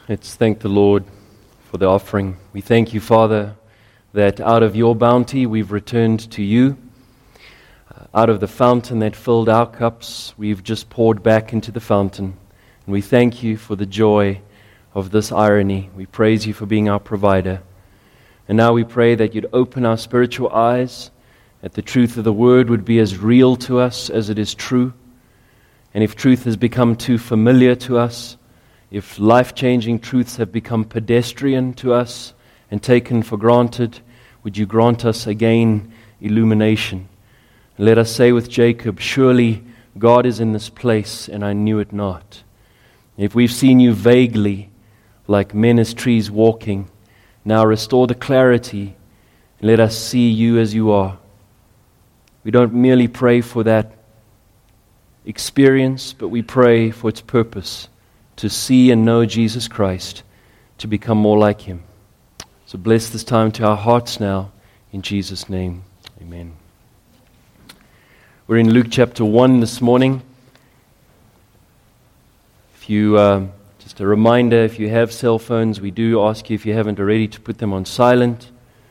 Let's thank the Lord for the offering. We thank you, Father, that out of your bounty we've returned to you. Out of the fountain that filled our cups, we've just poured back into the fountain. And we thank you for the joy of this irony. We praise you for being our provider. And now we pray that you'd open our spiritual eyes, that the truth of the Word would be as real to us as it is true. And if truth has become too familiar to us, if life-changing truths have become pedestrian to us and taken for granted, would you grant us again illumination? And let us say with Jacob, surely God is in this place and I knew it not. If we've seen you vaguely, like men as trees walking, now restore the clarity and let us see you as you are. We don't merely pray for that experience, but we pray for its purpose, to see and know Jesus Christ, to become more like Him. So bless this time to our hearts now, in Jesus' name, amen. We're in Luke chapter 1 this morning. If you, just a reminder, if you have cell phones, we do ask you, if you haven't already, to put them on silent.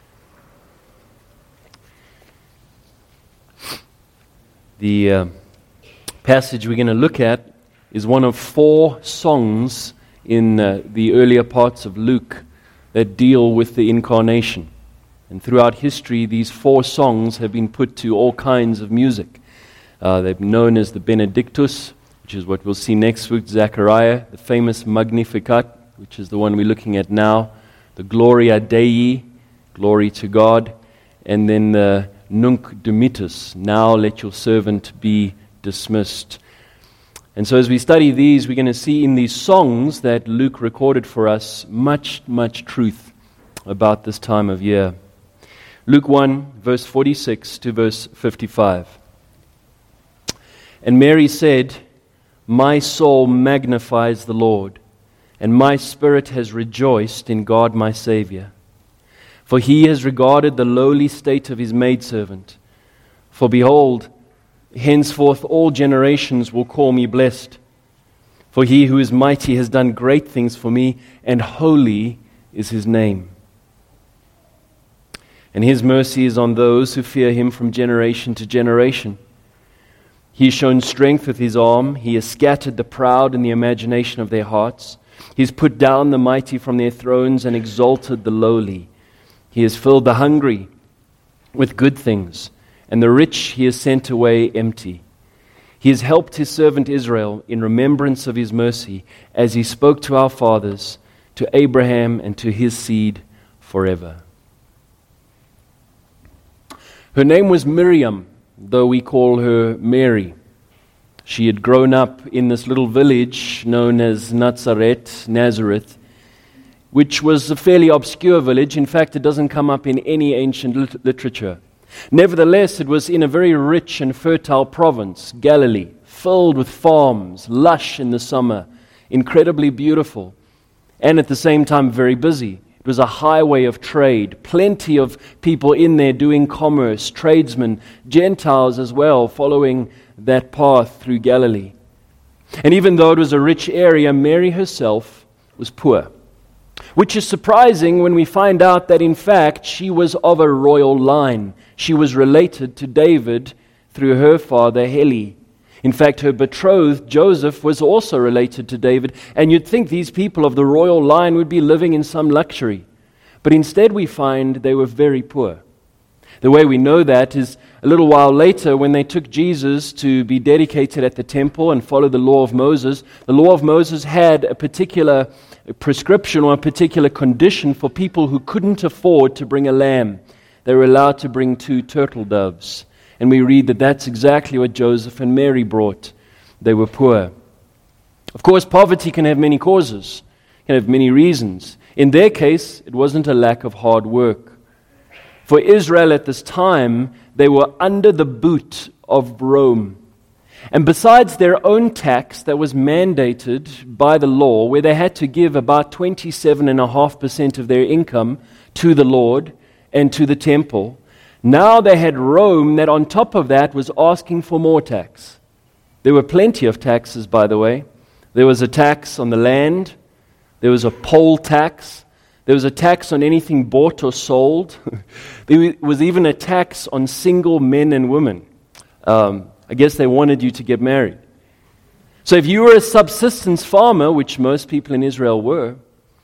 The passage we're going to look at is one of 4 songs in the earlier parts of Luke that deal with the incarnation. And throughout history, these 4 songs have been put to all kinds of music. They're known as the Benedictus, which is what we'll see next week, Zechariah, the famous Magnificat, which is the one we're looking at now, the Gloria Dei, glory to God, and then the Nunc Dimittis, now let your servant be dismissed. And so as we study these, we're going to see in these songs that Luke recorded for us much truth about this time of year. Luke 1, verse 46 to verse 55. And Mary said, "My soul magnifies the Lord, and my spirit has rejoiced in God my Savior. For He has regarded the lowly state of His maidservant. For behold, henceforth all generations will call me blessed. For He who is mighty has done great things for me, and holy is His name. And His mercy is on those who fear Him from generation to generation. He has shown strength with His arm. He has scattered the proud in the imagination of their hearts. He has put down the mighty from their thrones and exalted the lowly. He has filled the hungry with good things, and the rich He has sent away empty. He has helped His servant Israel in remembrance of His mercy, as He spoke to our fathers, to Abraham and to his seed forever." Her name was Miriam, though we call her Mary. She had grown up in this little village known as Nazareth, which was a fairly obscure village. In fact, it doesn't come up in any ancient literature. Nevertheless, it was in a very rich and fertile province, Galilee, filled with farms, lush in the summer, incredibly beautiful, and at the same time very busy. It was a highway of trade, plenty of people in there doing commerce, tradesmen, Gentiles as well, following that path through Galilee. And even though it was a rich area, Mary herself was poor, which is surprising when we find out that in fact she was of a royal line. She was related to David through her father Heli. In fact, her betrothed Joseph was also related to David, and you'd think these people of the royal line would be living in some luxury. But instead we find they were very poor. The way we know that is a little while later when they took Jesus to be dedicated at the temple and follow the law of Moses. The law of Moses had a particular prescription or a particular condition for people who couldn't afford to bring a lamb. They were allowed to bring 2 turtle doves. And we read that that's exactly what Joseph and Mary brought. They were poor. Of course, poverty can have many causes, can have many reasons. In their case, it wasn't a lack of hard work. For Israel at this time, they were under the boot of Rome. And besides their own tax that was mandated by the law, where they had to give about 27.5% of their income to the Lord and to the temple, now they had Rome that on top of that was asking for more tax. There were plenty of taxes, by the way. There was a tax on the land. There was a poll tax. There was a tax on anything bought or sold. There was even a tax on single men and women. I guess they wanted you to get married. So if you were a subsistence farmer, which most people in Israel were,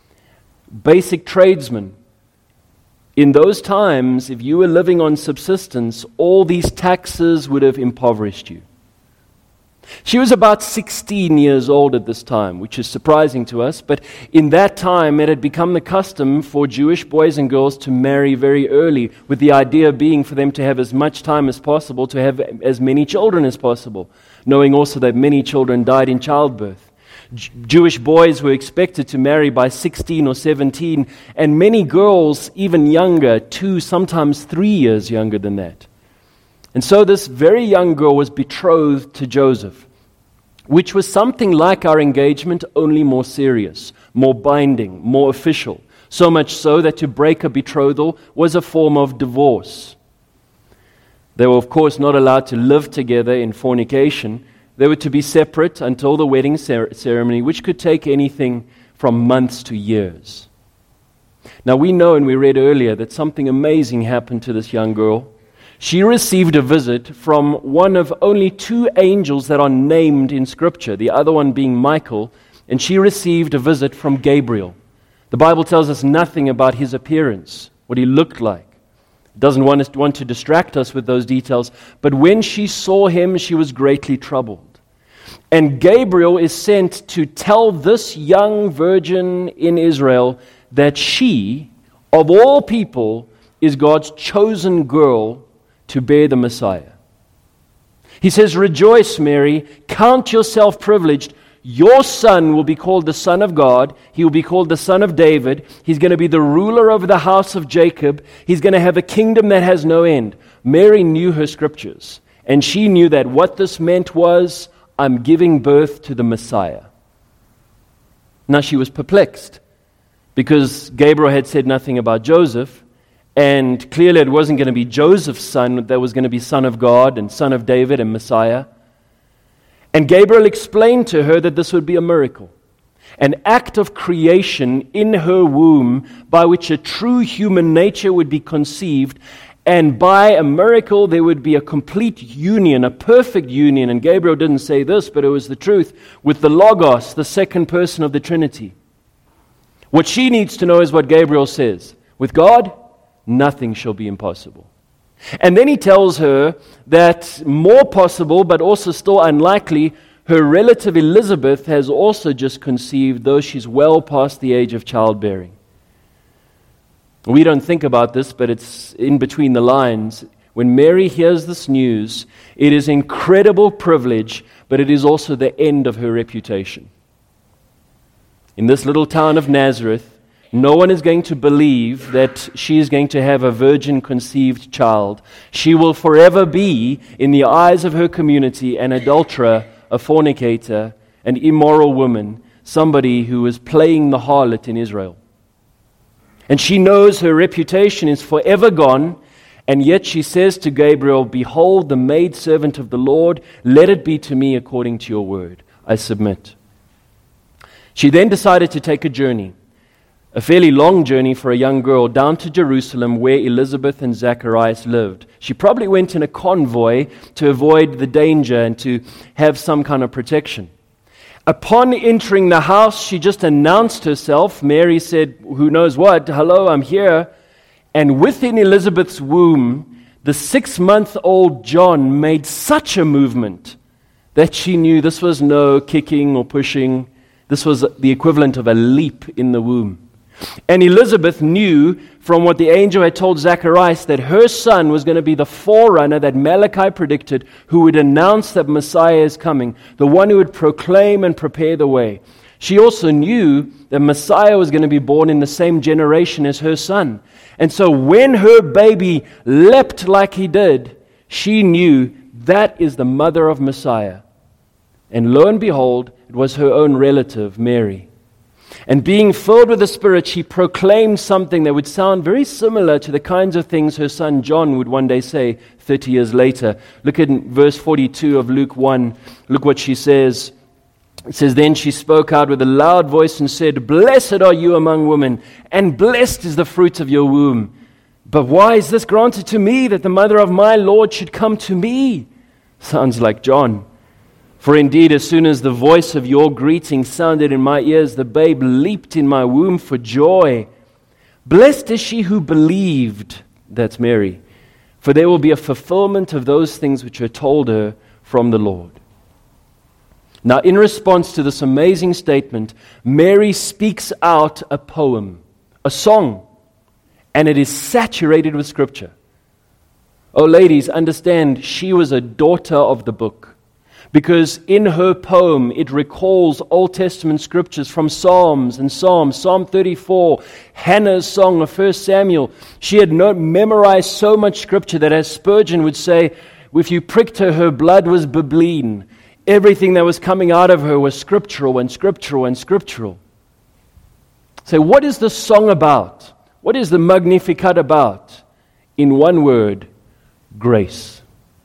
basic tradesmen, in those times, if you were living on subsistence, all these taxes would have impoverished you. She was about 16 years old at this time, which is surprising to us, but in that time it had become the custom for Jewish boys and girls to marry very early, with the idea being for them to have as much time as possible to have as many children as possible, knowing also that many children died in childbirth. Jewish boys were expected to marry by 16 or 17, and many girls even younger, 2, sometimes 3 years younger than that. And so this very young girl was betrothed to Joseph, which was something like our engagement, only more serious, more binding, more official. So much so that to break a betrothal was a form of divorce. They were, of course, not allowed to live together in fornication. They were to be separate until the wedding ceremony, which could take anything from months to years. Now we know, and we read earlier, that something amazing happened to this young girl. She received a visit from one of only 2 angels that are named in Scripture, the other one being Michael, and she received a visit from Gabriel. The Bible tells us nothing about his appearance, what he looked like. It doesn't want to distract us with those details, but when she saw him, she was greatly troubled. And Gabriel is sent to tell this young virgin in Israel that she, of all people, is God's chosen girl to bear the Messiah. He says, "Rejoice, Mary, count yourself privileged. Your son will be called the Son of God. He will be called the Son of David. He's going to be the ruler over the house of Jacob. He's going to have a kingdom that has no end." Mary knew her scriptures, and she knew that what this meant was, I'm giving birth to the Messiah. Now she was perplexed, because Gabriel had said nothing about Joseph, and clearly it wasn't going to be Joseph's son that was going to be Son of God and Son of David and Messiah. And Gabriel explained to her that this would be a miracle, an act of creation in her womb by which a true human nature would be conceived, and by a miracle there would be a complete union, a perfect union, and Gabriel didn't say this, but it was the truth, with the Logos, the second person of the Trinity. What she needs to know is what Gabriel says. With God, nothing shall be impossible. And then he tells her that more possible, but also still unlikely, her relative Elizabeth has also just conceived, though she's well past the age of childbearing. We don't think about this, but it's in between the lines. When Mary hears this news, it is incredible privilege, but it is also the end of her reputation. In this little town of Nazareth, no one is going to believe that she is going to have a virgin conceived child. She will forever be, in the eyes of her community, an adulterer, a fornicator, an immoral woman, somebody who is playing the harlot in Israel. And she knows her reputation is forever gone, and yet she says to Gabriel, "Behold, the maidservant of the Lord, let it be to me according to your word. I submit." She then decided to take a journey, a fairly long journey for a young girl, down to Jerusalem where Elizabeth and Zacharias lived. She probably went in a convoy to avoid the danger and to have some kind of protection. Upon entering the house, she just announced herself. Mary said, who knows what, "Hello, I'm here." And within Elizabeth's womb, the 6-month-old John made such a movement that she knew this was no kicking or pushing. This was the equivalent of a leap in the womb. And Elizabeth knew from what the angel had told Zacharias that her son was going to be the forerunner that Malachi predicted, who would announce that Messiah is coming, the one who would proclaim and prepare the way. She also knew that Messiah was going to be born in the same generation as her son. And so when her baby leapt like he did, she knew that is the mother of Messiah. And lo and behold, it was her own relative, Mary. And being filled with the Spirit, she proclaimed something that would sound very similar to the kinds of things her son John would one day say 30 years later. Look at verse 42 of Luke 1. Look what she says. It says, then she spoke out with a loud voice and said, blessed are you among women, and blessed is the fruit of your womb. But why is this granted to me, that the mother of my Lord should come to me? Sounds like John. For indeed, as soon as the voice of your greeting sounded in my ears, the babe leaped in my womb for joy. Blessed is she who believed, that's Mary, for there will be a fulfillment of those things which are told her from the Lord. Now, in response to this amazing statement, Mary speaks out a poem, a song, and it is saturated with Scripture. Oh, ladies, understand, she was a daughter of the book, because in her poem it recalls Old Testament scriptures from Psalms and Psalms, Psalm 34, Hannah's song of 1 Samuel. She had memorized so much Scripture that, as Spurgeon would say, if you pricked her, her blood was bibline. Everything that was coming out of her was scriptural and scriptural and scriptural. So what is the song about? What is the Magnificat about? In one word, grace.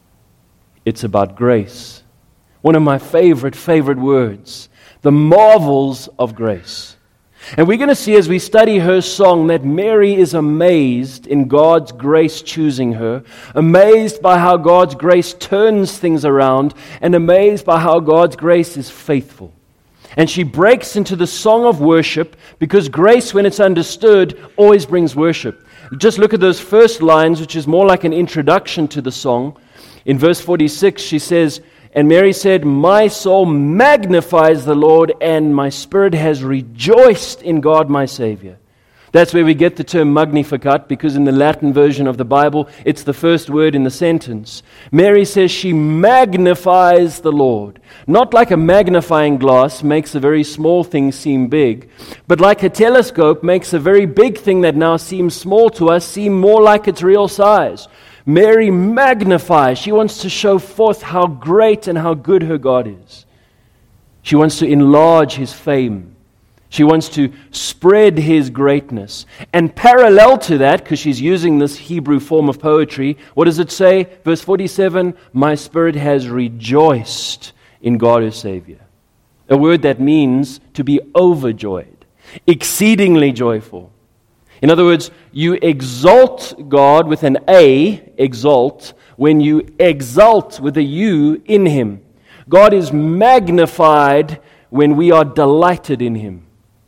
It's about grace. One of my favorite words, the marvels of grace. And we're going to see as we study her song that Mary is amazed in God's grace choosing her, amazed by how God's grace turns things around, and amazed by how God's grace is faithful. And she breaks into the song of worship, because grace, when it's understood, always brings worship. Just look at those first lines, which is more like an introduction to the song. In verse 46, she says, and Mary said, my soul magnifies the Lord, and my spirit has rejoiced in God my Savior. That's where we get the term Magnificat, because in the Latin version of the Bible, it's the first word in the sentence. Mary says she magnifies the Lord. Not like a magnifying glass makes a very small thing seem big, but like a telescope makes a very big thing that now seems small to us seem more like its real size. Mary magnifies. She wants to show forth how great and how good her God is. She wants to enlarge His fame. She wants to spread His greatness. And parallel to that, because she's using this Hebrew form of poetry, what does it say? Verse 47, my spirit has rejoiced in God her Savior. A word that means to be overjoyed, exceedingly joyful. In other words, you exalt God with an A, exalt, when you exult with a U in Him. God is magnified when we are delighted in Him.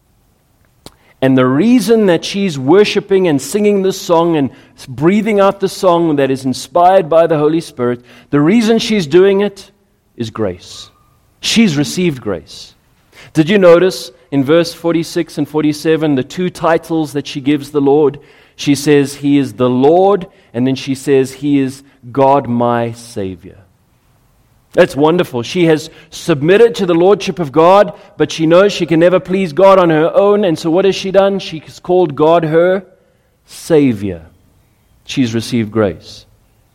And the reason that she's worshiping and singing this song and breathing out the song that is inspired by the Holy Spirit, the reason she's doing it is grace. She's received grace. Did you notice in verse 46 and 47, the two titles that she gives the Lord? She says, He is the Lord, and then she says, He is God my Savior. That's wonderful. She has submitted to the Lordship of God, but she knows she can never please God on her own, and so what has she done? She has called God her Savior. She's received grace.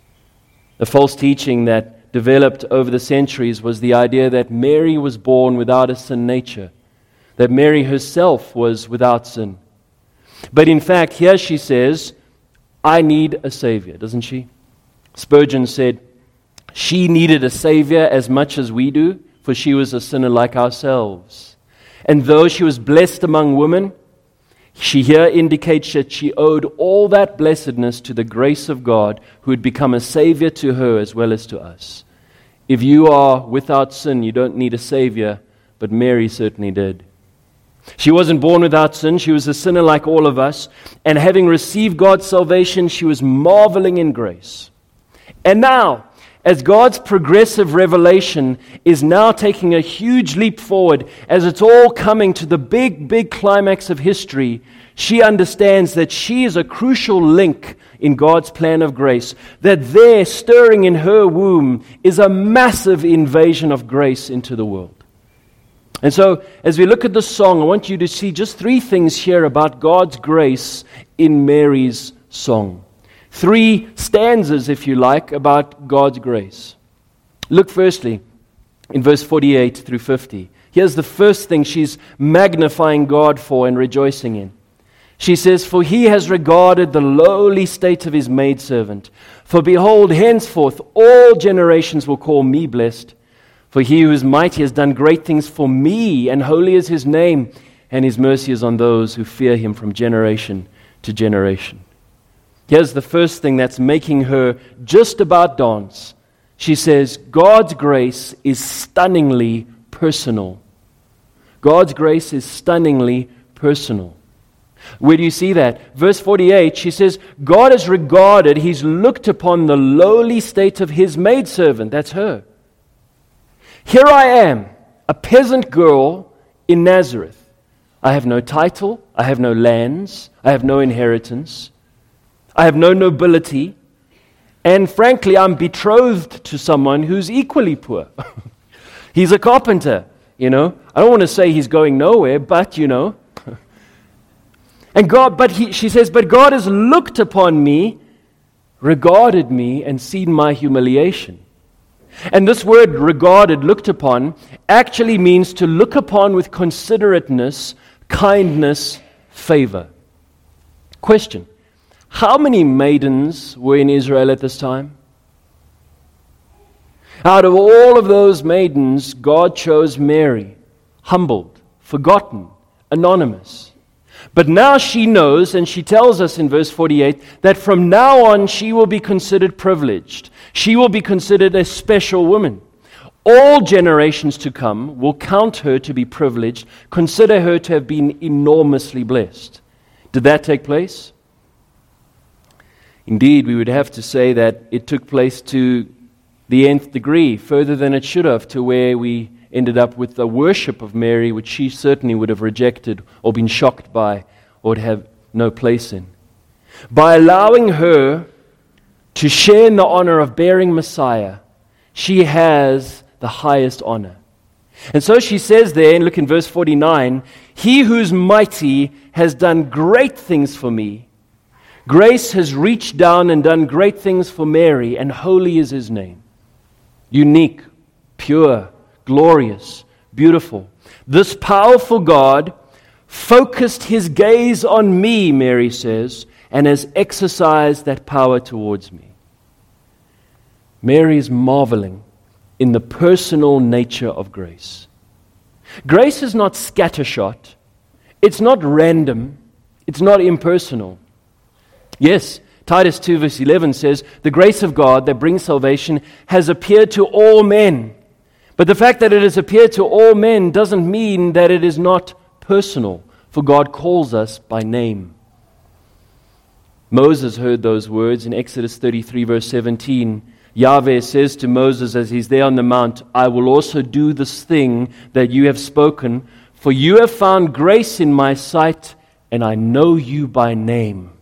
The false teaching that developed over the centuries was the idea that Mary was born without a sin nature, that Mary herself was without sin. But in fact, here she says, I need a Savior, doesn't she? Spurgeon said, she needed a Savior as much as we do, for she was a sinner like ourselves. And though she was blessed among women, she here indicates that she owed all that blessedness to the grace of God, who had become a Savior to her as well as to us. If you are without sin, you don't need a Savior, but Mary certainly did. She wasn't born without sin. She was a sinner like all of us. And having received God's salvation, she was marveling in grace. And now, as God's progressive revelation is now taking a huge leap forward, as it's all coming to the big climax of history, she understands that she is a crucial link in God's plan of grace, that there, stirring in her womb, is a massive invasion of grace into the world. And so, as we look at this song, I want you to see just three things here about God's grace in Mary's song. Three stanzas, if you like, about God's grace. Look firstly in verse 48 through 50. Here's the first thing she's magnifying God for and rejoicing in. She says, for He has regarded the lowly state of His maidservant. For behold, henceforth all generations will call me blessed. For he who is mighty has done great things for me, and holy is his name, and his mercy is on those who fear him from generation to generation. Here's the first thing that's making her just about dance. She says, God's grace is stunningly personal. God's grace is stunningly personal. Where do you see that? Verse 48, she says, God has regarded, he's looked upon the lowly state of his maidservant. That's her. Here I am, a peasant girl in Nazareth. I have no title, I have no lands, I have no inheritance, I have no nobility, and frankly, I'm betrothed to someone who's equally poor. He's a carpenter, I don't want to say he's going nowhere, but And God, she says, but God has looked upon me, regarded me, and seen my humiliation. And this word regarded, looked upon, actually means to look upon with considerateness, kindness, favor. Question: how many maidens were in Israel at this time? Out of all of those maidens, God chose Mary, humbled, forgotten, anonymous. But now she knows, and she tells us in verse 48, that from now on she will be considered privileged. She will be considered a special woman. All generations to come will count her to be privileged, consider her to have been enormously blessed. Did that take place? Indeed, we would have to say that it took place to the nth degree, further than it should have, to where we ended up with the worship of Mary, which she certainly would have rejected or been shocked by or would have no place in. By allowing her to share in the honor of bearing Messiah, she has the highest honor. And so she says there, and look in verse 49, he who's mighty has done great things for me. Grace has reached down and done great things for Mary, and holy is his name. Unique, pure, glorious, beautiful. This powerful God focused his gaze on me, Mary says, and has exercised that power towards me. Mary is marveling in the personal nature of grace. Grace is not scattershot. It's not random. It's not impersonal. Yes, Titus 2 verse 11 says, the grace of God that brings salvation has appeared to all men. But the fact that it has appeared to all men doesn't mean that it is not personal, for God calls us by name. Moses heard those words in Exodus 33 verse 17. Yahweh says to Moses as he's there on the mount, I will also do this thing that you have spoken, for you have found grace in my sight, and I know you by name.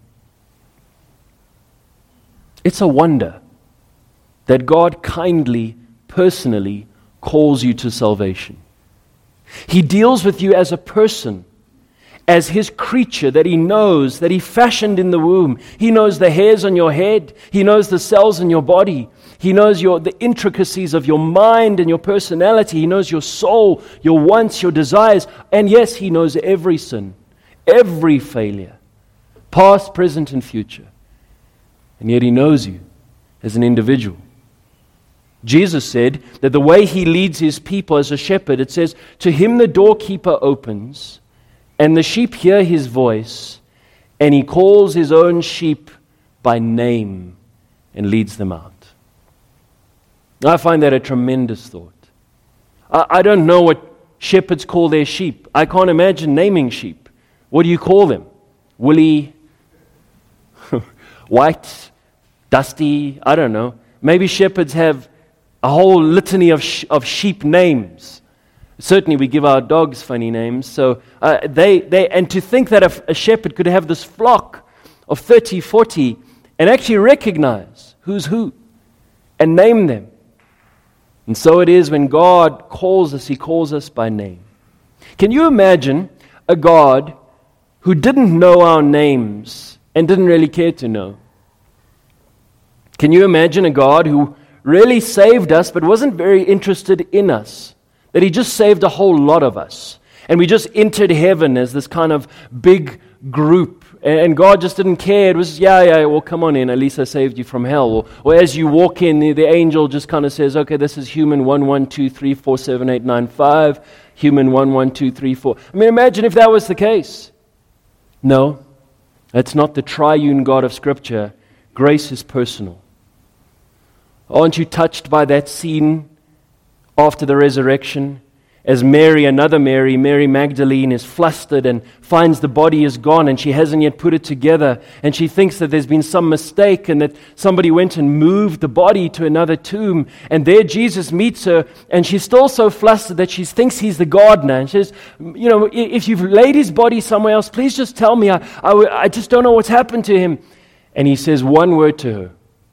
It's a wonder that God kindly, personally calls you to salvation. He deals with you as a person, as his creature that he knows, that he fashioned in the womb. He knows the hairs on your head. He knows the cells in your body. He knows the intricacies of your mind and your personality. He knows your soul, your wants, your desires. And yes, he knows every sin, every failure, past, present, and future. And yet he knows you as an individual. Jesus said that the way he leads his people as a shepherd, it says, to him the doorkeeper opens, and the sheep hear his voice, and he calls his own sheep by name and leads them out. I find that a tremendous thought. I don't know what shepherds call their sheep. I can't imagine naming sheep. What do you call them? Woolly, white, dusty, I don't know. Maybe shepherds have a whole litany of sheep names. Certainly we give our dogs funny names. So and to think that a shepherd could have this flock of 30, 40 and actually recognize who's who and name them. And so it is when God calls us, he calls us by name. Can you imagine a God who didn't know our names and didn't really care to know? Can you imagine a God who really saved us but wasn't very interested in us? That he just saved a whole lot of us. And we just entered heaven as this kind of big group And God just didn't care. It was, well, come on in. At least I saved you from hell. Or as you walk in, the angel just kind of says, okay, this is human 1, 1, 2, 3, 4, 7, 8, 9, 5. Human 1, 1, 2, 3, 4. I mean, imagine if that was the case. No, that's not the triune God of Scripture. Grace is personal. Aren't you touched by that scene after the resurrection? As Mary, another Mary, Mary Magdalene, is flustered and finds the body is gone and she hasn't yet put it together, and she thinks that there's been some mistake and that somebody went and moved the body to another tomb, and there Jesus meets her, and she's still so flustered that she thinks he's the gardener, and she says, if you've laid his body somewhere else, please just tell me. I just don't know what's happened to him. And he says one word to her,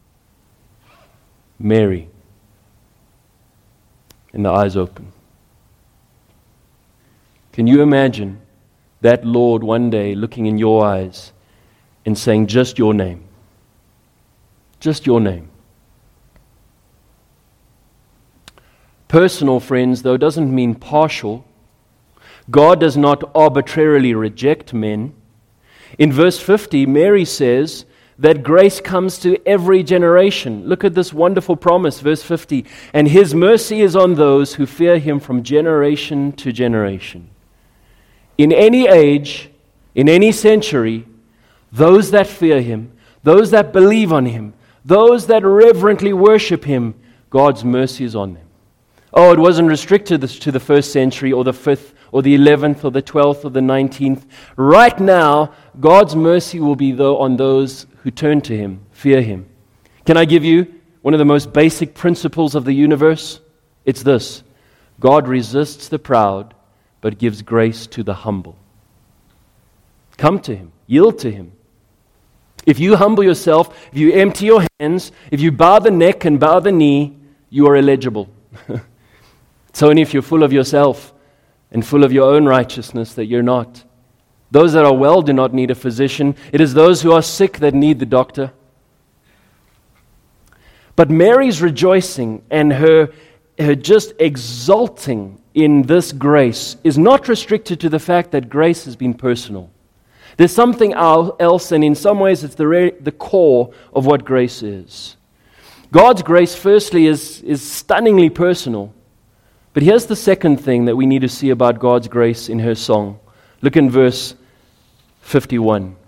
Mary. And the eyes open. Can you imagine that Lord one day looking in your eyes and saying, just your name? Just your name. Personal, friends, though, doesn't mean partial. God does not arbitrarily reject men. In verse 50, Mary says that grace comes to every generation. Look at this wonderful promise, verse 50. And His mercy is on those who fear Him from generation to generation. In any age, in any century, those that fear Him, those that believe on Him, those that reverently worship Him, God's mercy is on them. Oh, it wasn't restricted to the first century or the 5th or the 11th or the 12th or the 19th. Right now, God's mercy will be on those who turn to Him, fear Him. Can I give you one of the most basic principles of the universe? It's this: God resists the proud, but gives grace to the humble. Come to Him. Yield to Him. If you humble yourself, if you empty your hands, if you bow the neck and bow the knee, you are eligible. It's only if you're full of yourself and full of your own righteousness that you're not. Those that are well do not need a physician. It is those who are sick that need the doctor. But Mary's rejoicing and her just exulting in this grace is not restricted to the fact that grace has been personal. There's something else, and in some ways it's the core of what grace is. God's grace, firstly, is stunningly personal. But here's the second thing that we need to see about God's grace in her song. Look in verse 51.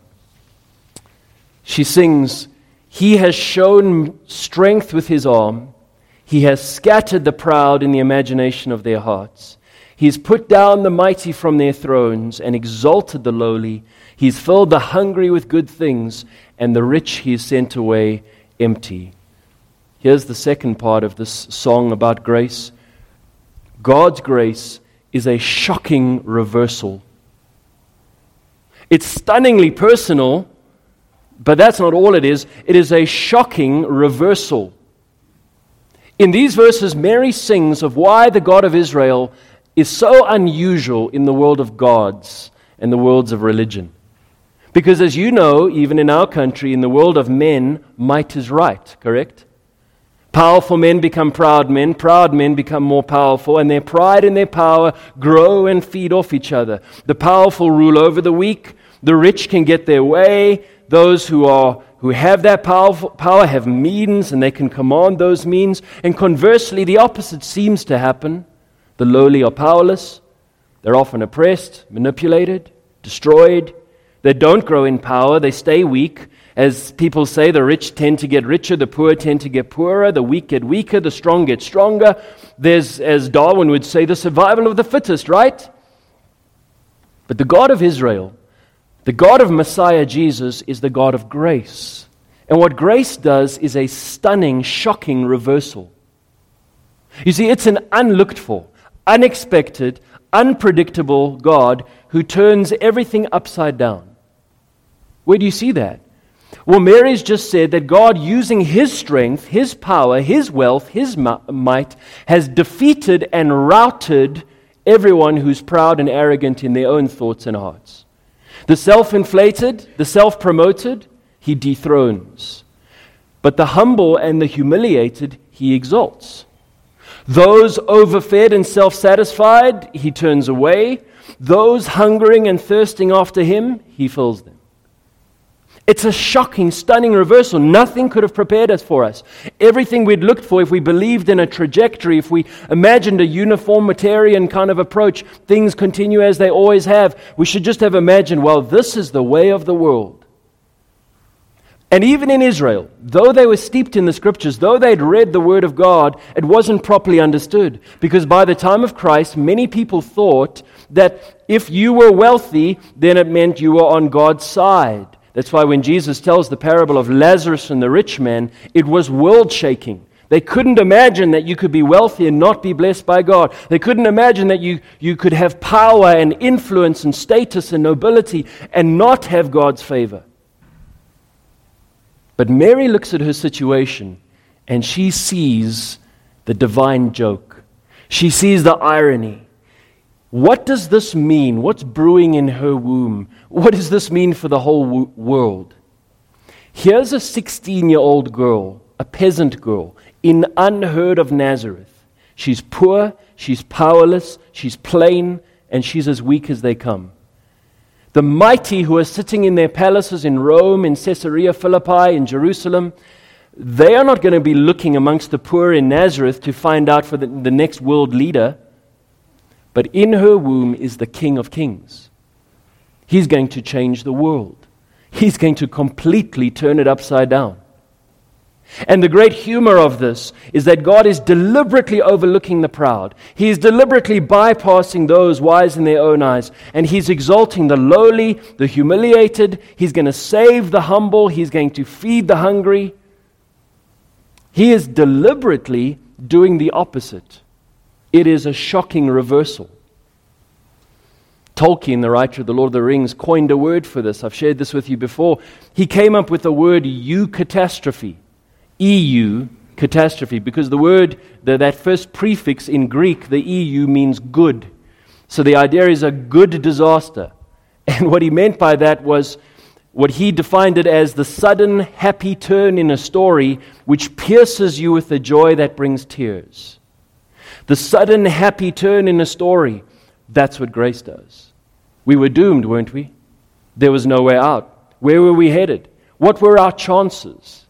She sings, He has shown strength with His arm. He has scattered the proud in the imagination of their hearts. He has put down the mighty from their thrones and exalted the lowly. He has filled the hungry with good things, and the rich He has sent away empty. Here's the second part of this song about grace. God's grace is a shocking reversal. It's stunningly personal, but that's not all it is. It is a shocking reversal. In these verses, Mary sings of why the God of Israel is so unusual in the world of gods and the worlds of religion. Because as you know, even in our country, in the world of men, might is right, correct? Powerful men become proud men become more powerful, and their pride and their power grow and feed off each other. The powerful rule over the weak, the rich can get their way, those who have that power have means, and they can command those means. And conversely, the opposite seems to happen. The lowly are powerless. They're often oppressed, manipulated, destroyed. They don't grow in power. They stay weak. As people say, the rich tend to get richer, the poor tend to get poorer, the weak get weaker, the strong get stronger. There's, as Darwin would say, the survival of the fittest, right? But the God of Israel, the God of Messiah Jesus, is the God of grace. And what grace does is a stunning, shocking reversal. You see, it's an unlooked for, unexpected, unpredictable God who turns everything upside down. Where do you see that? Well, Mary's just said that God, using His strength, His power, His wealth, His might, has defeated and routed everyone who's proud and arrogant in their own thoughts and hearts. The self-inflated, the self-promoted, He dethrones. But the humble and the humiliated, He exalts. Those overfed and self-satisfied, He turns away. Those hungering and thirsting after Him, He fills them. It's a shocking, stunning reversal. Nothing could have prepared us for us. Everything we'd looked for, if we believed in a trajectory, if we imagined a uniformitarian kind of approach, things continue as they always have, we should just have imagined, well, this is the way of the world. And even in Israel, though they were steeped in the Scriptures, though they'd read the Word of God, it wasn't properly understood. Because by the time of Christ, many people thought that if you were wealthy, then it meant you were on God's side. That's why when Jesus tells the parable of Lazarus and the rich man, it was world-shaking. They couldn't imagine that you could be wealthy and not be blessed by God. They couldn't imagine that you could have power and influence and status and nobility and not have God's favor. But Mary looks at her situation and she sees the divine joke. She sees the irony. What does this mean? What's brewing in her womb? What does this mean for the whole world? Here's a 16-year-old girl, a peasant girl, in unheard of Nazareth. She's poor, she's powerless, she's plain, and she's as weak as they come. The mighty who are sitting in their palaces in Rome, in Caesarea Philippi, in Jerusalem, they are not going to be looking amongst the poor in Nazareth to find out for the next world leader. But in her womb is the King of Kings. He's going to change the world. He's going to completely turn it upside down. And the great humor of this is that God is deliberately overlooking the proud. He is deliberately bypassing those wise in their own eyes. And He's exalting the lowly, the humiliated. He's going to save the humble. He's going to feed the hungry. He is deliberately doing the opposite. It is a shocking reversal. Tolkien, the writer of The Lord of the Rings, coined a word for this. I've shared this with you before. He came up with the word eucatastrophe. EU, catastrophe, because the word, that first prefix in Greek, the EU, means good. So the idea is a good disaster. And what he meant by that was what he defined it as the sudden happy turn in a story which pierces you with a joy that brings tears. The sudden happy turn in a story, that's what grace does. We were doomed, weren't we? There was no way out. Where were we headed? What were our chances?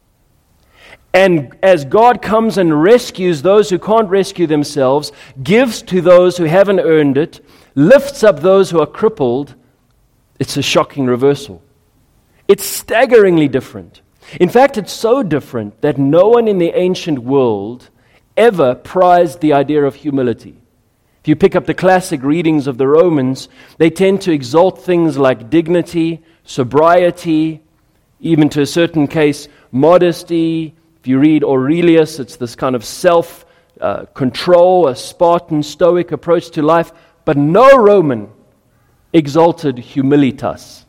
And as God comes and rescues those who can't rescue themselves, gives to those who haven't earned it, lifts up those who are crippled, it's a shocking reversal. It's staggeringly different. In fact, it's so different that no one in the ancient world ever prized the idea of humility. If you pick up the classic readings of the Romans, they tend to exalt things like dignity, sobriety, even to a certain case, modesty. If you read Aurelius, it's this kind of self-control, a Spartan, stoic approach to life. But no Roman exalted humilitas.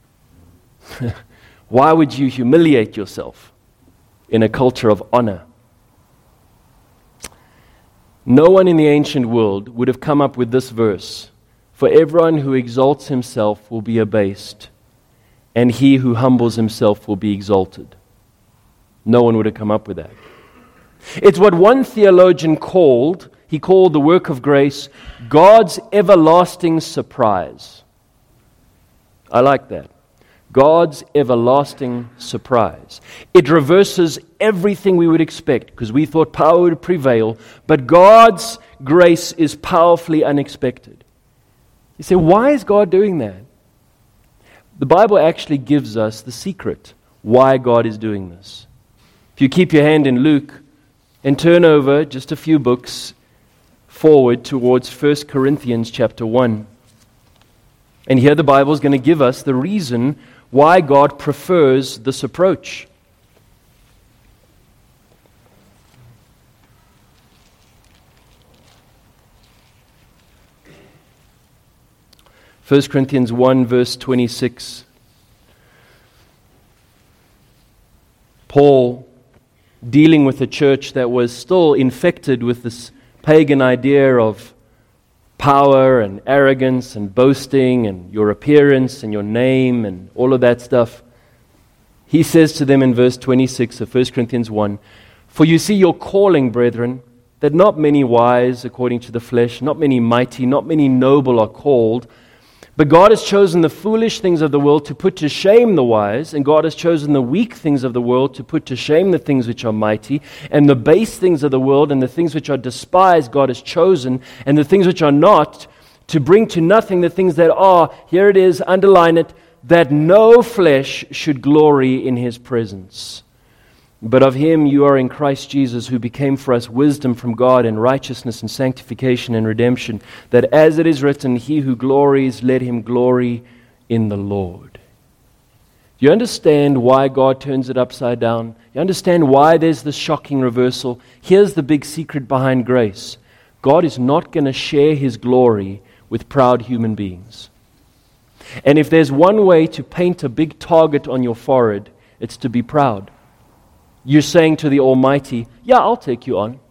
Why would you humiliate yourself in a culture of honor? No one in the ancient world would have come up with this verse. For everyone who exalts himself will be abased, and he who humbles himself will be exalted. No one would have come up with that. It's what one theologian called the work of grace, God's everlasting surprise. I like that. God's everlasting surprise. It reverses everything we would expect because we thought power would prevail, but God's grace is powerfully unexpected. You say, why is God doing that? The Bible actually gives us the secret why God is doing this. If you keep your hand in Luke and turn over just a few books forward towards 1 Corinthians chapter 1. And here the Bible is going to give us the reason why God prefers this approach. First Corinthians 1 verse 26. Paul, dealing with a church that was still infected with this pagan idea of power and arrogance and boasting and your appearance and your name and all of that stuff. He says to them in verse 26 of 1 Corinthians 1, For you see your calling, brethren, that not many wise according to the flesh, not many mighty, not many noble are called, But God has chosen the foolish things of the world to put to shame the wise, and God has chosen the weak things of the world to put to shame the things which are mighty, and the base things of the world and the things which are despised God has chosen, and the things which are not, to bring to nothing the things that are, here it is, underline it, that no flesh should glory in His presence. But of Him you are in Christ Jesus, who became for us wisdom from God and righteousness and sanctification and redemption, that as it is written, he who glories, let him glory in the Lord. Do you understand why God turns it upside down? You understand why there's this shocking reversal? Here's the big secret behind grace. God is not going to share His glory with proud human beings. And if there's one way to paint a big target on your forehead, it's to be proud. You're saying to the Almighty, yeah, I'll take you on.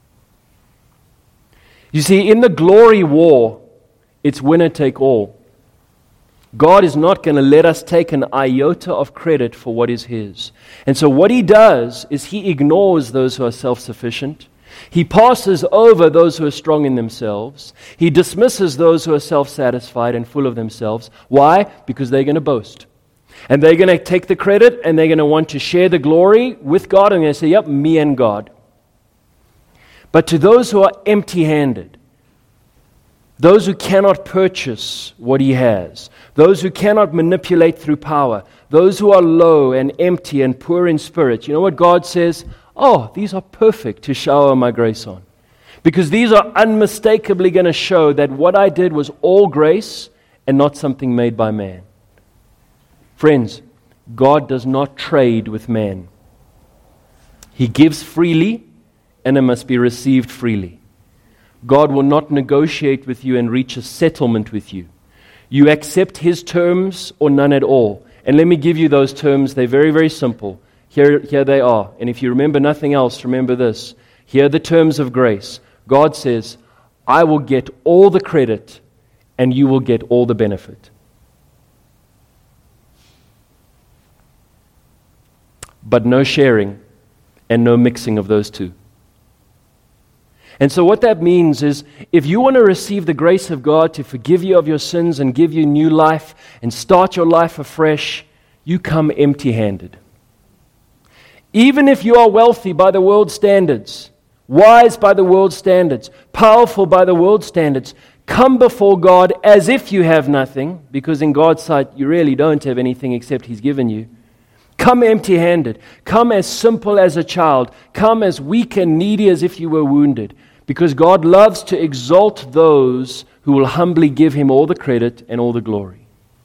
You see, in the glory war, it's winner take all. God is not going to let us take an iota of credit for what is His. And so what He does is He ignores those who are self-sufficient. He passes over those who are strong in themselves. He dismisses those who are self-satisfied and full of themselves. Why? Because they're going to boast. And they're going to take the credit and they're going to want to share the glory with God, and they're going to say, yep, me and God. But to those who are empty-handed, those who cannot purchase what He has, those who cannot manipulate through power, those who are low and empty and poor in spirit, you know what God says? Oh, these are perfect to shower my grace on. Because these are unmistakably going to show that what I did was all grace and not something made by man. Friends, God does not trade with man. He gives freely, and it must be received freely. God will not negotiate with you and reach a settlement with you. You accept His terms or none at all. And let me give you those terms. They're very, very simple. Here they are. And if you remember nothing else, remember this. Here are the terms of grace. God says, I will get all the credit and you will get all the benefit. But no sharing and no mixing of those two. And so what that means is, if you want to receive the grace of God to forgive you of your sins and give you new life and start your life afresh, you come empty-handed. Even if you are wealthy by the world's standards, wise by the world's standards, powerful by the world's standards, come before God as if you have nothing, because in God's sight you really don't have anything except He's given you. Come empty-handed. Come as simple as a child. Come as weak and needy as if you were wounded. Because God loves to exalt those who will humbly give Him all the credit and all the glory.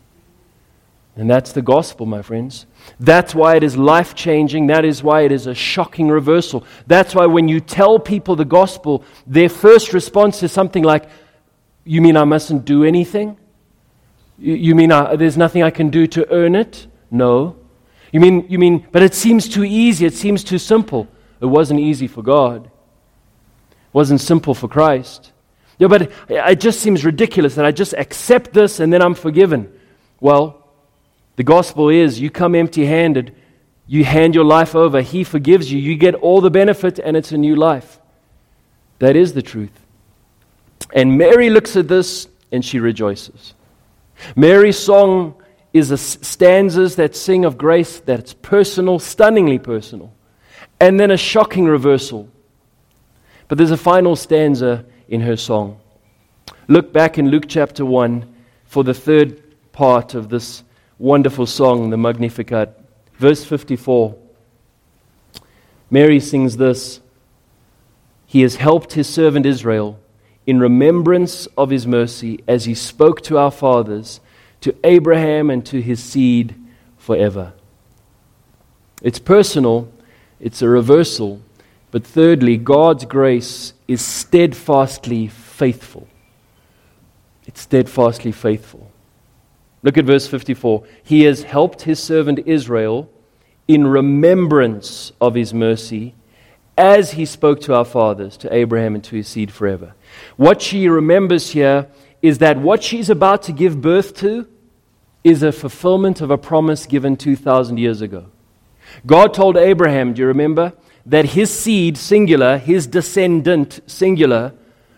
And that's the gospel, my friends. That's why it is life-changing. That is why it is a shocking reversal. That's why when you tell people the gospel, their first response is something like, you mean I mustn't do anything? You mean there's nothing I can do to earn it? No. You mean, but it seems too easy, it seems too simple. It wasn't easy for God. It wasn't simple for Christ. Yeah, but it just seems ridiculous that I just accept this and then I'm forgiven. Well, the gospel is you come empty-handed, you hand your life over, He forgives you, you get all the benefit and it's a new life. That is the truth. And Mary looks at this and she rejoices. Mary's song is stanzas that sing of grace that's personal, stunningly personal, and then a shocking reversal. But there's a final stanza in her song. Look back in Luke chapter 1 for the third part of this wonderful song, the Magnificat. Verse 54. Mary sings this: He has helped His servant Israel in remembrance of His mercy, as He spoke to our fathers, to Abraham and to his seed forever. It's personal, it's a reversal, but thirdly, God's grace is steadfastly faithful. It's steadfastly faithful. Look at verse 54. He has helped His servant Israel in remembrance of His mercy, as He spoke to our fathers, to Abraham and to his seed forever. What she remembers here is that what she's about to give birth to is a fulfillment of a promise given 2,000 years ago. God told Abraham, do you remember, that his seed, singular, his descendant, singular,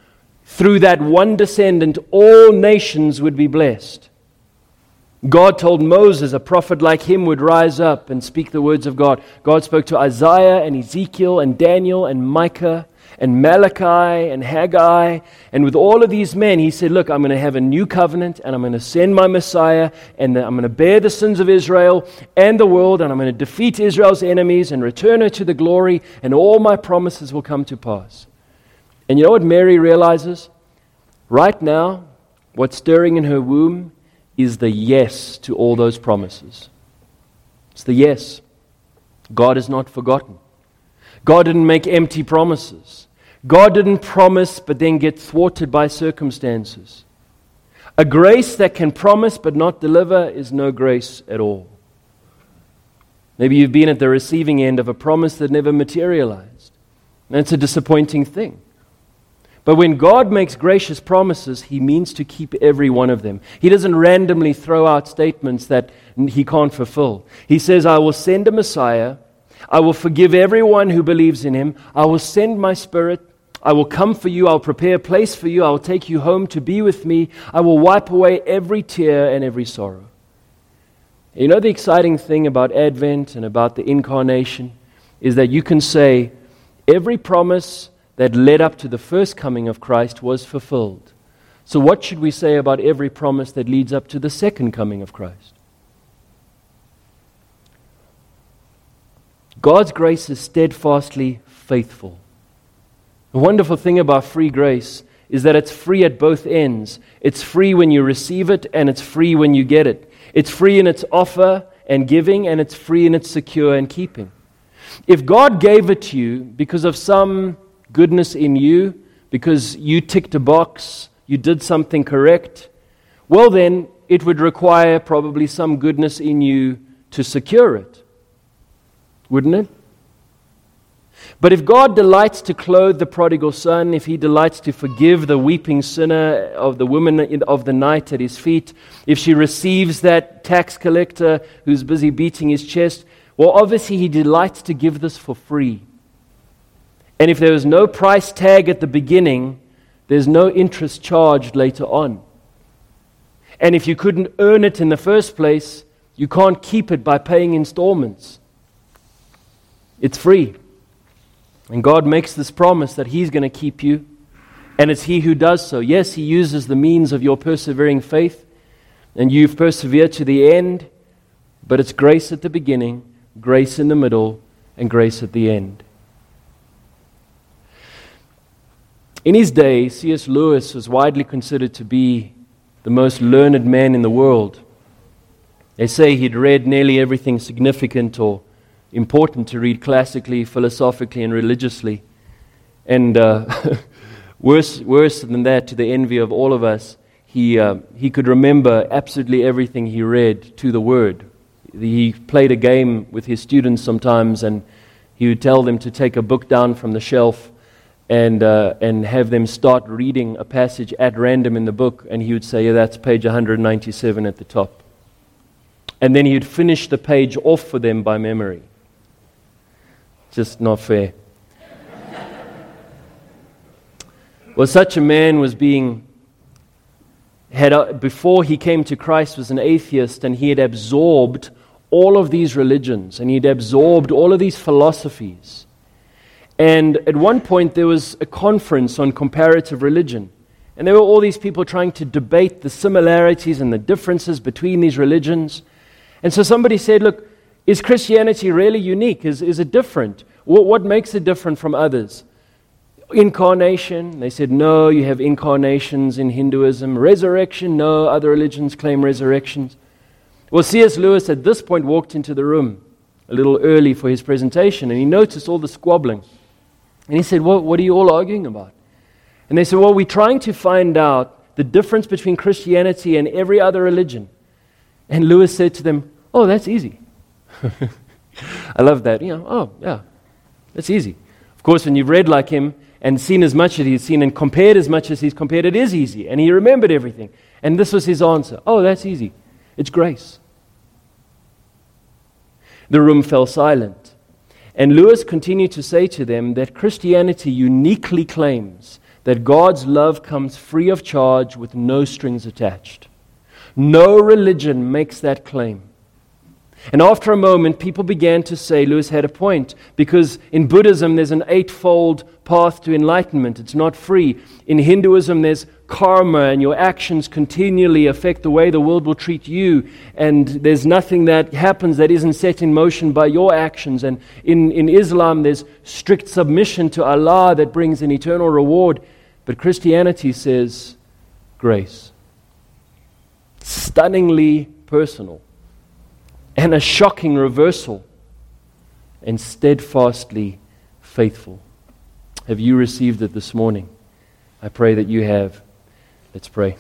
through that one descendant, all nations would be blessed. God told Moses a prophet like him would rise up and speak the words of God. God spoke to Isaiah and Ezekiel and Daniel and Micah and Malachi and Haggai. And with all of these men, he said, look, I'm going to have a new covenant, and I'm going to send my Messiah, and I'm going to bear the sins of Israel and the world, and I'm going to defeat Israel's enemies and return her to the glory, and all my promises will come to pass. And you know what Mary realizes? Right now, what's stirring in her womb is the yes to all those promises. It's the yes. God is not forgotten. God didn't make empty promises. God didn't promise but then get thwarted by circumstances. A grace that can promise but not deliver is no grace at all. Maybe you've been at the receiving end of a promise that never materialized. That's a disappointing thing. But when God makes gracious promises, He means to keep every one of them. He doesn't randomly throw out statements that He can't fulfill. He says, I will send a Messiah. I will forgive everyone who believes in Him. I will send my Spirit. I will come for you. I'll prepare a place for you. I will take you home to be with me. I will wipe away every tear and every sorrow. You know the exciting thing about Advent and about the Incarnation is that you can say every promise that led up to the first coming of Christ was fulfilled. So what should we say about every promise that leads up to the second coming of Christ? God's grace is steadfastly faithful. The wonderful thing about free grace is that it's free at both ends. It's free when you receive it, and it's free when you get it. It's free in its offer and giving, and it's free in its secure and keeping. If God gave it to you because of some goodness in you, because you ticked a box, you did something correct, well then, it would require probably some goodness in you to secure it. Wouldn't it? But if God delights to clothe the prodigal son, if He delights to forgive the weeping sinner of the woman of the night at His feet, if she receives that tax collector who's busy beating his chest, well, obviously He delights to give this for free. And if there is no price tag at the beginning, there's no interest charged later on. And if you couldn't earn it in the first place, you can't keep it by paying installments. It's free. And God makes this promise that He's going to keep you, and it's He who does so. Yes, He uses the means of your persevering faith, and you've persevered to the end, but it's grace at the beginning, grace in the middle, and grace at the end. In his day, C.S. Lewis was widely considered to be the most learned man in the world. They say he'd read nearly everything significant or important to read classically, philosophically, and religiously. And worse than that, to the envy of all of us, he could remember absolutely everything he read to the word. He played a game with his students sometimes, and he would tell them to take a book down from the shelf and have them start reading a passage at random in the book, and he would say, yeah, that's page 197 at the top. And then he'd finish the page off for them by memory. Just not fair. Well, such a man before he came to Christ, was an atheist, and he had absorbed all of these religions, and he'd absorbed all of these philosophies. And at one point, there was a conference on comparative religion. And there were all these people trying to debate the similarities and the differences between these religions. And so somebody said, look, is Christianity really unique? Is it different? What makes it different from others? Incarnation? They said, no, you have incarnations in Hinduism. Resurrection? No, other religions claim resurrections. Well, C.S. Lewis at this point walked into the room a little early for his presentation, and he noticed all the squabbling. And he said, what are you all arguing about? And they said, well, we're trying to find out the difference between Christianity and every other religion. And Lewis said to them, oh, that's easy. I love that. Oh, yeah, that's easy. Of course, when you've read like him and seen as much as he's seen and compared as much as he's compared, it is easy. And he remembered everything. And this was his answer. Oh, that's easy. It's grace. The room fell silent. And Lewis continued to say to them that Christianity uniquely claims that God's love comes free of charge with no strings attached. No religion makes that claim. And after a moment, people began to say, Lewis had a point, because in Buddhism there's an eightfold path to enlightenment. It's not free. In Hinduism there's karma, and your actions continually affect the way the world will treat you, and there's nothing that happens that isn't set in motion by your actions. And in Islam there's strict submission to Allah that brings an eternal reward. But Christianity says grace. Stunningly personal. And a shocking reversal, and steadfastly faithful. Have you received it this morning? I pray that you have. Let's pray.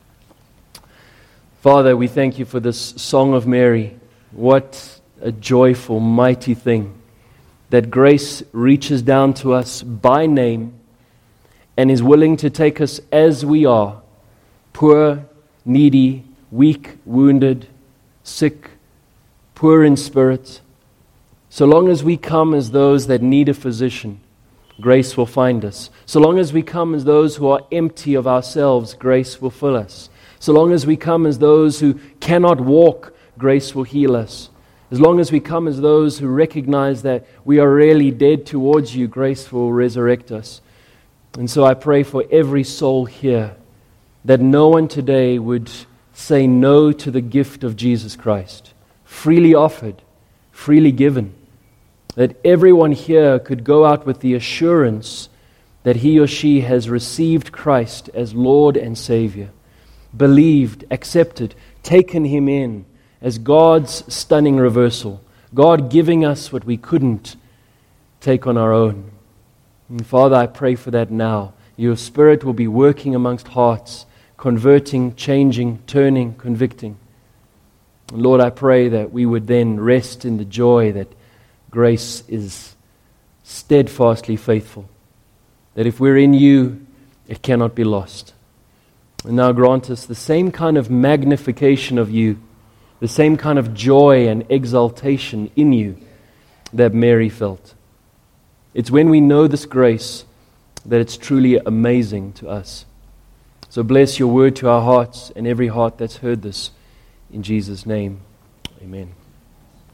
Father, we thank you for this Song of Mary. What a joyful, mighty thing that grace reaches down to us by name and is willing to take us as we are, poor, needy, weak, wounded, sick, poor in spirit. So long as we come as those that need a physician, grace will find us. So long as we come as those who are empty of ourselves, grace will fill us. So long as we come as those who cannot walk, grace will heal us. As long as we come as those who recognize that we are really dead towards you, grace will resurrect us. And so I pray for every soul here that no one today would say no to the gift of Jesus Christ. Freely offered, freely given, that everyone here could go out with the assurance that he or she has received Christ as Lord and Savior, believed, accepted, taken Him in as God's stunning reversal, God giving us what we couldn't take on our own. And Father, I pray for that now. Your Spirit will be working amongst hearts, converting, changing, turning, convicting. Lord, I pray that we would then rest in the joy that grace is steadfastly faithful. That if we're in you, it cannot be lost. And now grant us the same kind of magnification of you, the same kind of joy and exaltation in you that Mary felt. It's when we know this grace that it's truly amazing to us. So bless your word to our hearts and every heart that's heard this. In Jesus' name, amen.